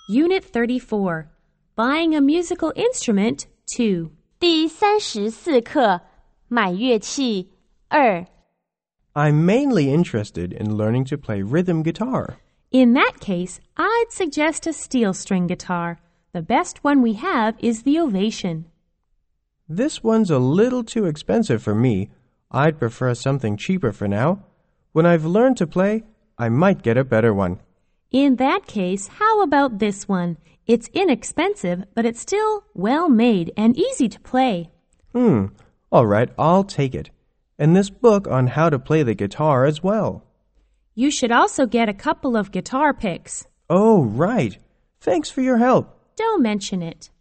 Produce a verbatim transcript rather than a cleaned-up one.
Unit thirty-four, Buying a Musical Instrument, two. 第三十四课，买乐器二。 I'm mainly interested in learning to play rhythm guitar. In that case, I'd suggest a steel string guitar. The best one we have is the Ovation. This one's a little too expensive for me. I'd prefer something cheaper for now. When I've learned to play, I might get a better one. In that case, how about this one? It's inexpensive, but it's still well-made and easy to play. Hmm, all right, I'll take it. And this book on how to play the guitar as well. You should also get a couple of guitar picks. Oh, right. Thanks for your help. Don't mention it.